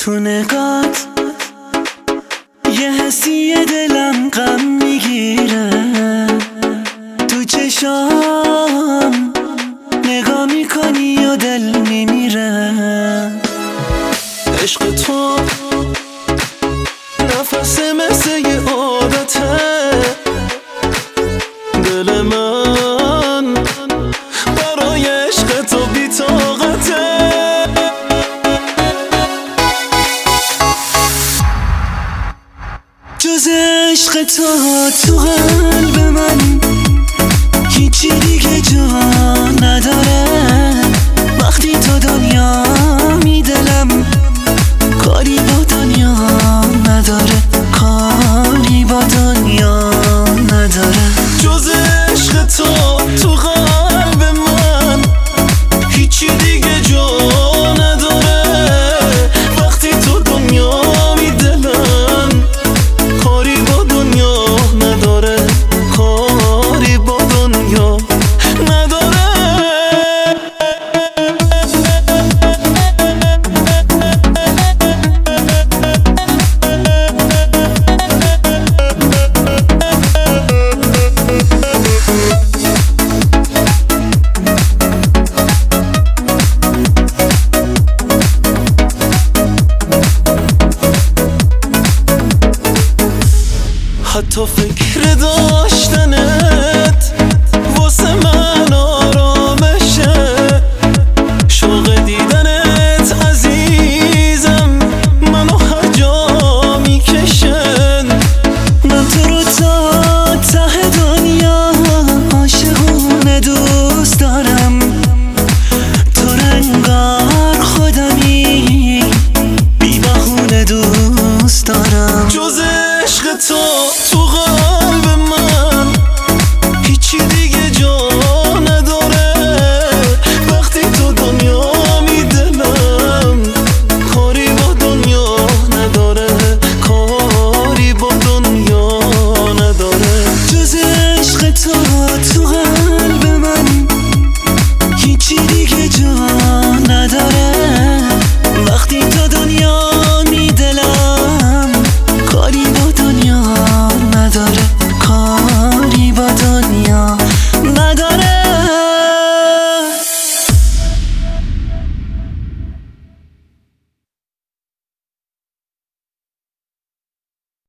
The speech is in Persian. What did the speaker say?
تو نگات یه حسی دلم غم میگیره، تو چشام نگاه میکنی و دل میمیره. عشق تو نفس مثل یه عادته، دل من برای عشق تو بی‌طاقته. جز عشق تو قلب من هیچی دیگه جا نداره. وقتی تو دنیا می دلم کاری با دنیا نداره، کاری با دنیا نداره. جز عشق تو قلب من هیچی دیگه جا نداره. وقتی تو دنیا می دلم کاری با دنیا نداره، کاری با دنیا نداره. حتی فکر داشتنت واسه من آرامشه. شوق دیدنت عزیزم منو هر جا میکشن. من تو رو تا ته دنیا عاشقونه دوست دارم. تو رنگار خودمی بی بهونه دوست دارم. جز عشق تو قلب من هیچی دیگه جا نداره. وقتی تو دنیا می دلم کاری با دنیا نداره، کاری با دنیا نداره. جز عشق تو قلب